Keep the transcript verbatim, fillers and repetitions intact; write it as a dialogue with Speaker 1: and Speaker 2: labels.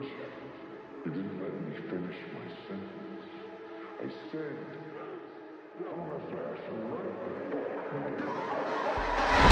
Speaker 1: You didn't let me finish my sentence. I said, I'm a flash of light.